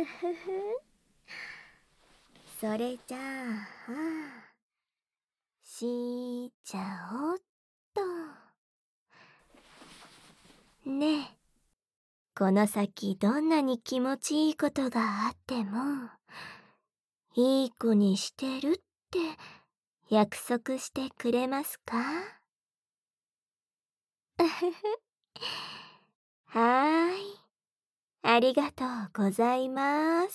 ふふ。それじゃあ、しちゃおっと。ねえ、この先どんなに気持ちいいことがあっても、いい子にしてるって約束してくれますか？はーい。ありがとうございます。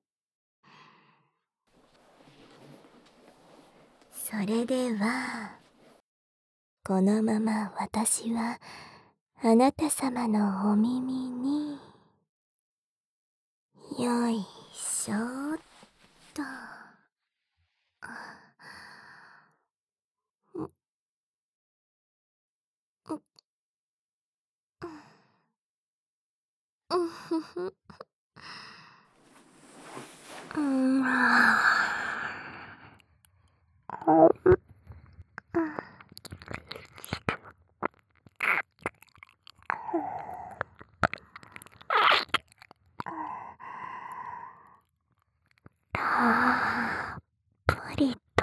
それでは、このまま私はあなた様のお耳に、よいしょっと。うふふ。たっぷりと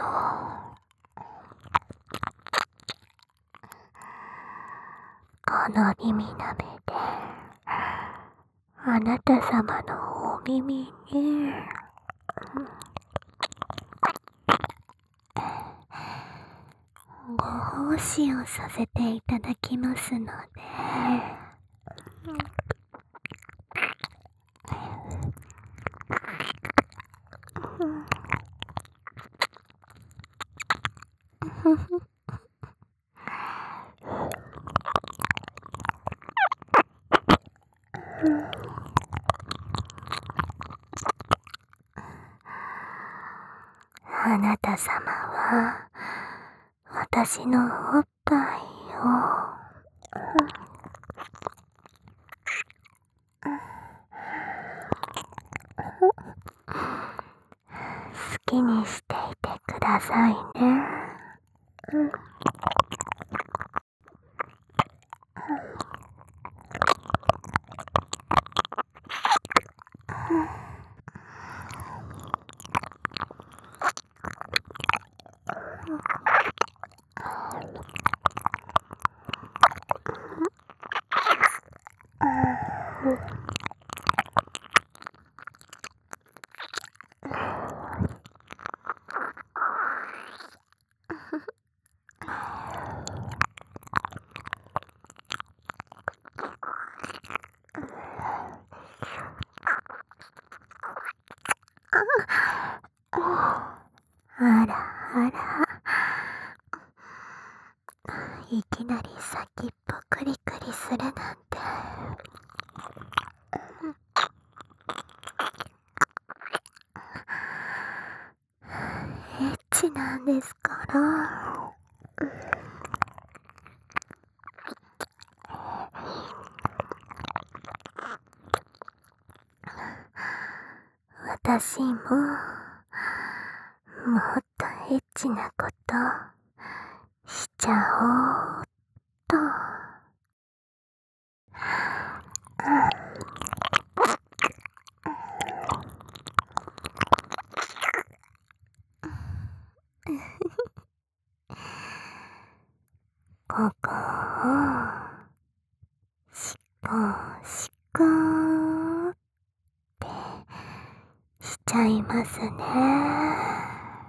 この耳なめであなた様のお耳にご奉仕をさせていただきますので、あなた様は私のおっぱいを好きにしていてくださいね。あらあら、いきなり先っぽクリクリするなんて。エッチなんですから。私ももっとエッチなことしちゃおうっと。ここをシコシコってしちゃいますね。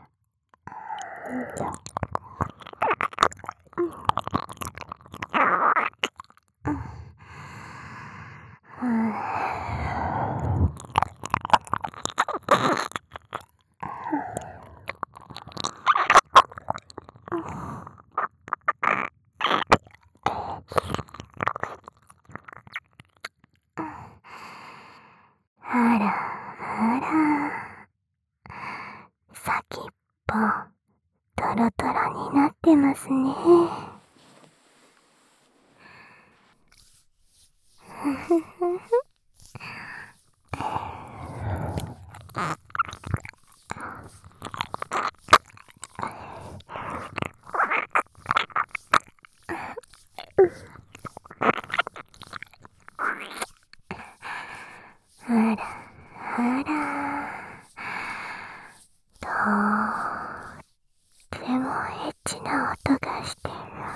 あらあら、先っぽトロトロになってますね。あらあちな音がしてる。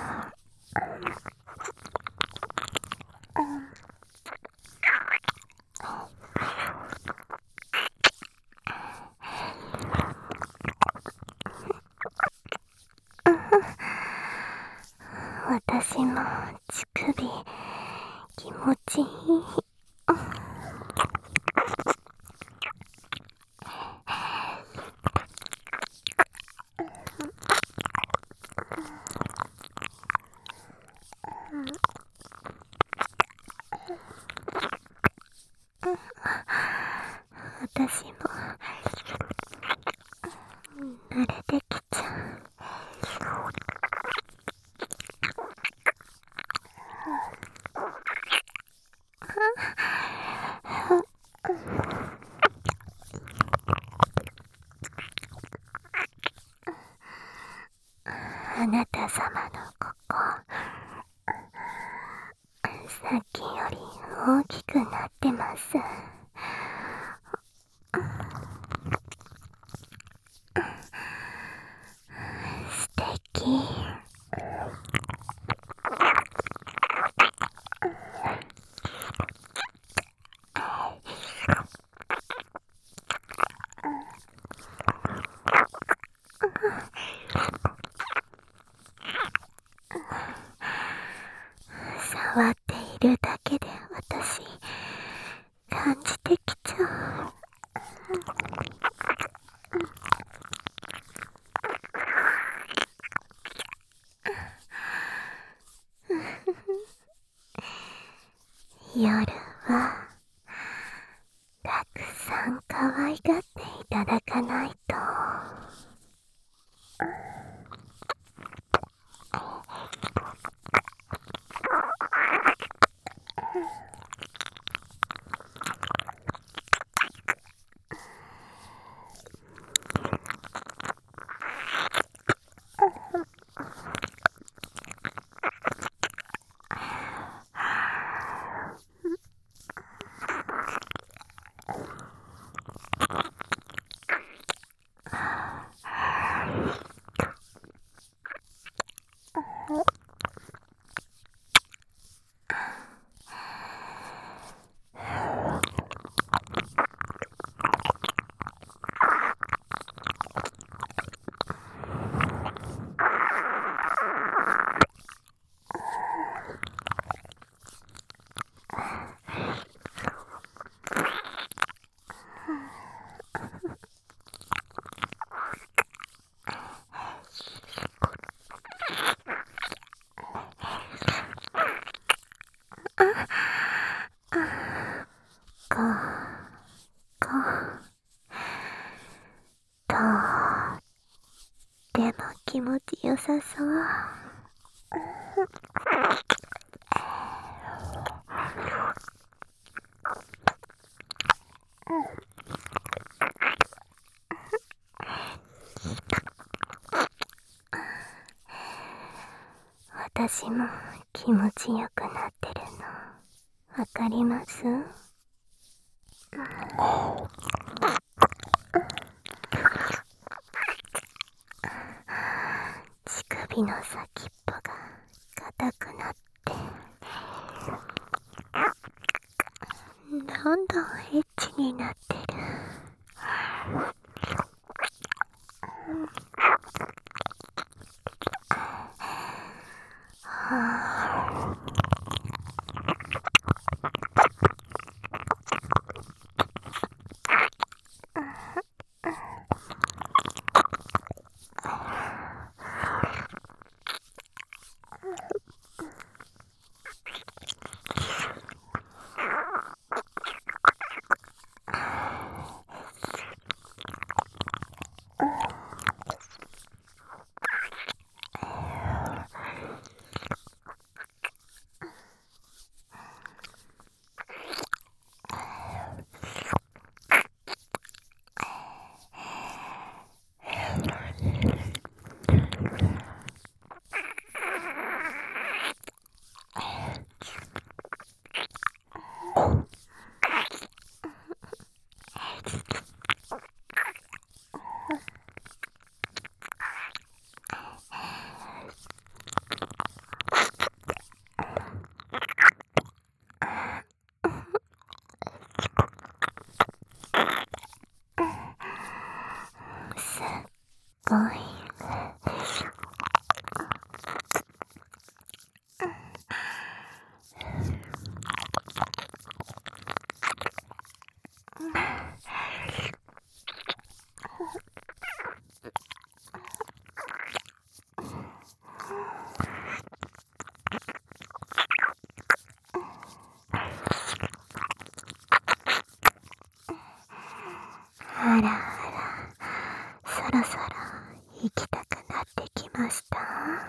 私も乳首気持ちいい。私も慣れてきちゃう。あなた様のここ、さっきより大きくなってます。素敵。触っているだけで私感じてきちゃう。夜はたくさん可愛がっていただかないと。こことっても気持ちよさそう。私も気持ちよくなってるのわかります？乳首の先っぽが硬くなってどんどんエッチになってる。 ました？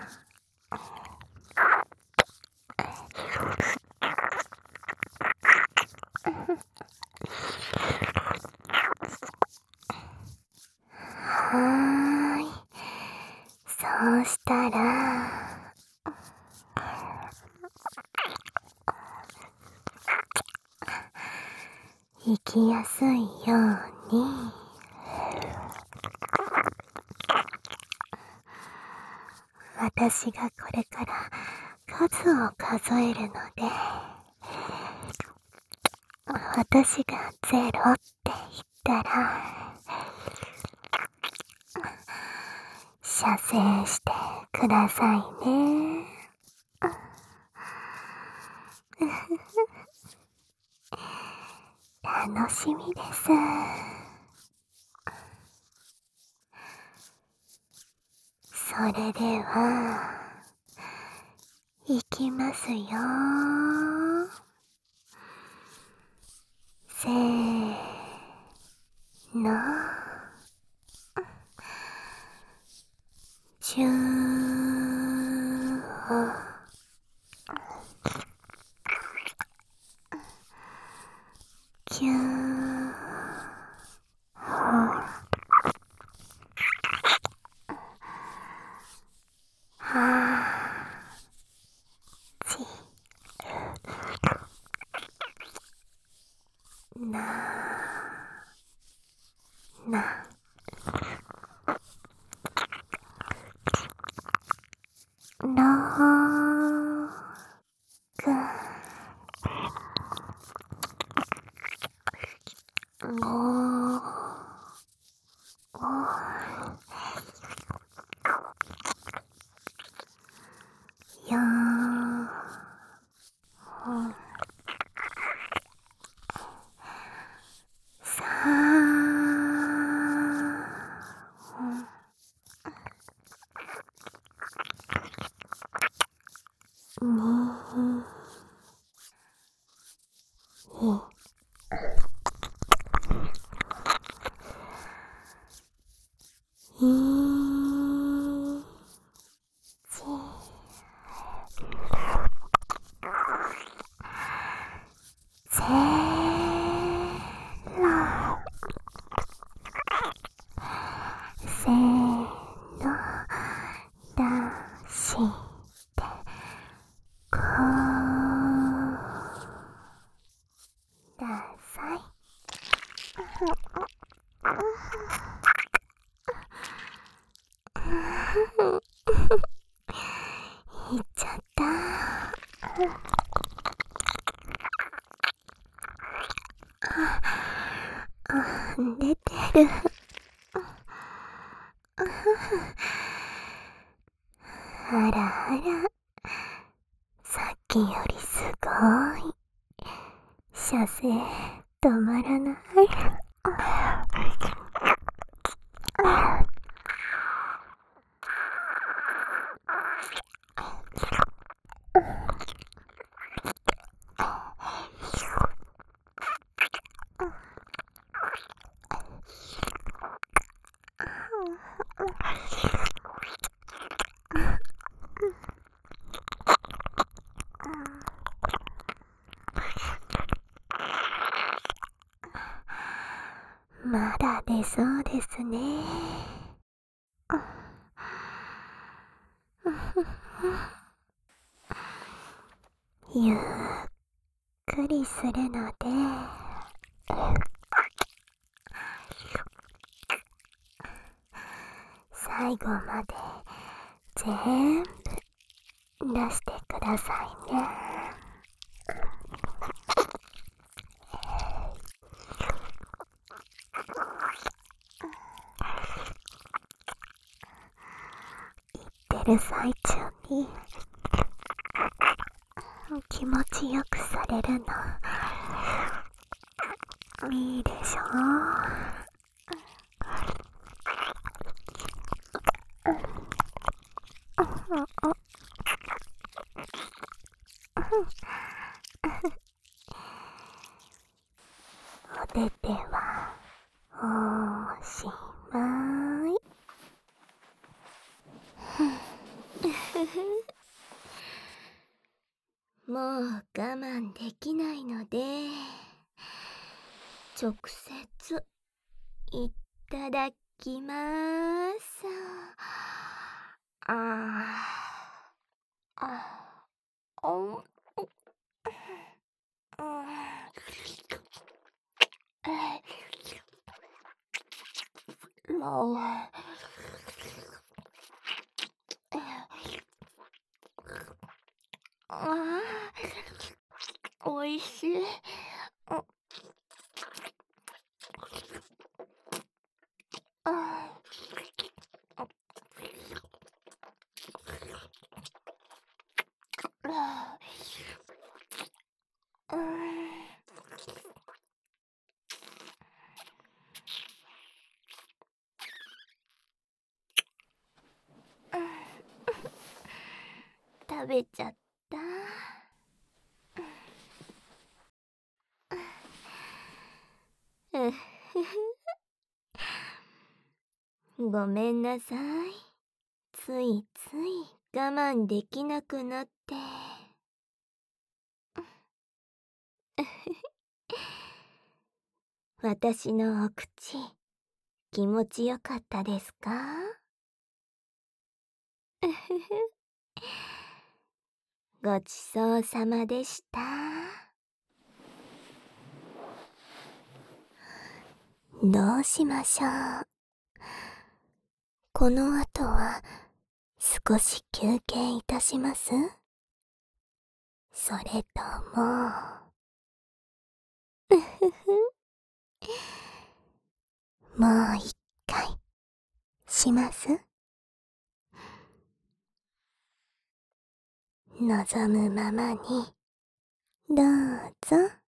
はーい。そうしたら、生きやすいように、私がこれから数を数えるので、私が0って言ったら、射精してくださいね。楽しみです。それでは、いきますよ。せーの。10を9を8、7、6、5、4、3、2、1、0。せーの、出してください。いっちゃった。出てる。あらあら、さっきよりすごい。射精止まらない。まだ出そうですね。ゆっくりするので、最後まで全部出してくださいね。言ってる最中に気持ちよくされるのいいでしょお手手はおしまい。 もう我慢できないので、直接いただきます。ああ、うん、もう、ああ、おいしい。ああ、うん、食べちゃった。うふふ、ごめんなさい。ついつい我慢できなくなって。私のお口、気持ちよかったですか？うふふ、ごちそうさまでした。どうしましょう。この後は少し休憩いたします？それとも、うふふ、もう一回します？望むままにどうぞ。